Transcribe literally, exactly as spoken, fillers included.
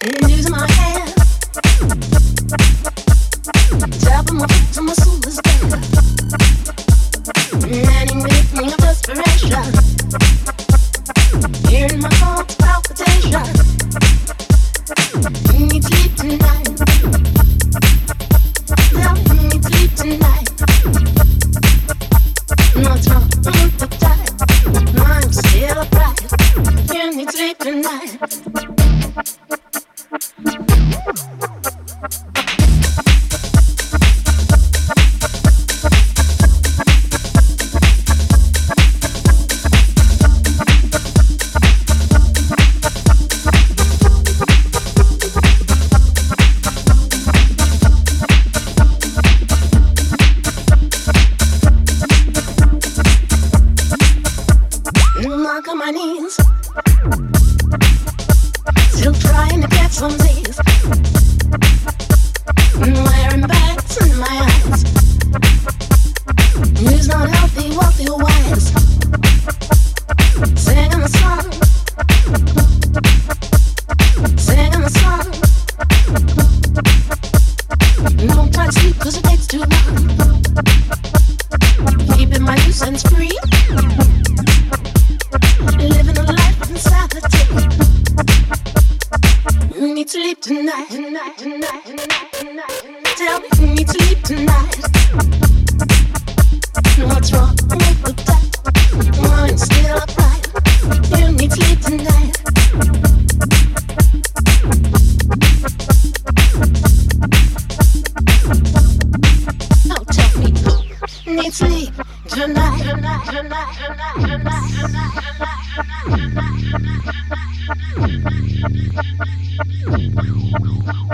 Using my hand, tapping my foot till my soul is dead. Manic rhythm of desperation, hearing my heart's palpitation. Need sleep tonight. Now need sleep tonight. No time for time. I'm still upright. You need sleep tonight. Knock on my knees, still trying to get some sleep. Wearing bags in my eyes. News not healthy, wealthy or wise. Singing a song, singing a song. Don't try to sleep 'cause it takes too long. Keeping my two cents free. Living a life of insanity. You need to sleep tonight, tonight, tonight, tonight, tonight. Tell me you need to sleep tonight. What's wrong with that? Mine's still upright. You need to sleep tonight. No, tell me you need sleep tonight, tonight, tonight, tonight, tonight, tonight, tonight.